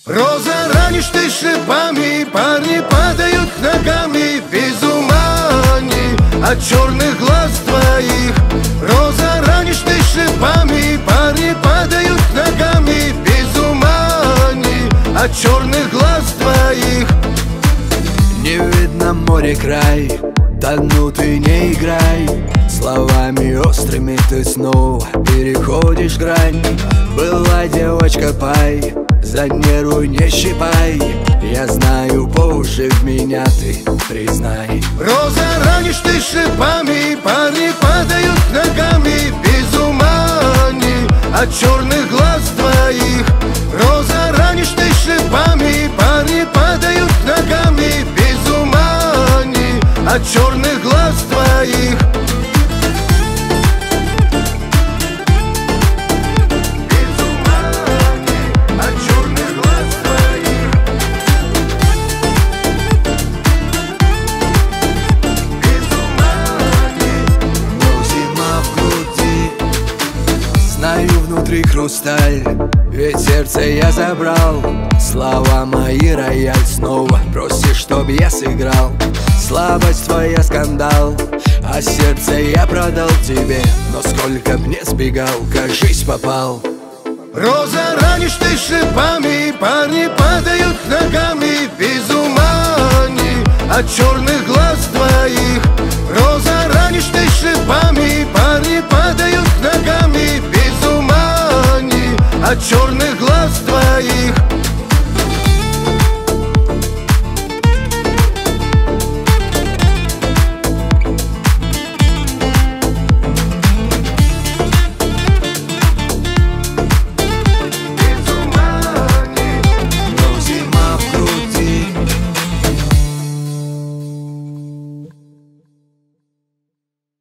Роза, ранишь ты шипами, парни падают ногами. Без ума они от черных глаз твоих. Роза, ранишь ты шипами, парни падают ногами. Без ума они от черных глаз твоих. Не видно море край, да ну ты не играй. Словами острыми ты снова переходишь грань. Была девочка пай, за нервы не щипай. Я знаю, по уши в меня ты признай. Роза, ранишь ты шипами, парни падают ногами. Без ума они от черных глаз твоих. Роза, ранишь ты шипами, парни падают ногами. Без ума они от черных глаз твоих. Знаю, внутри хрусталь, ведь сердце я забрал. Слова мои рояль, снова просишь, чтоб я сыграл. Слабость твоя скандал, а сердце я продал тебе. Но сколько б не сбегал, кажись, попал. Роза, ранишь ты шипами, парни падают ногами. Без ума они от черных глаз твоих. Роза, ранишь ты шипами, парни падают ногами. Без ума они от черных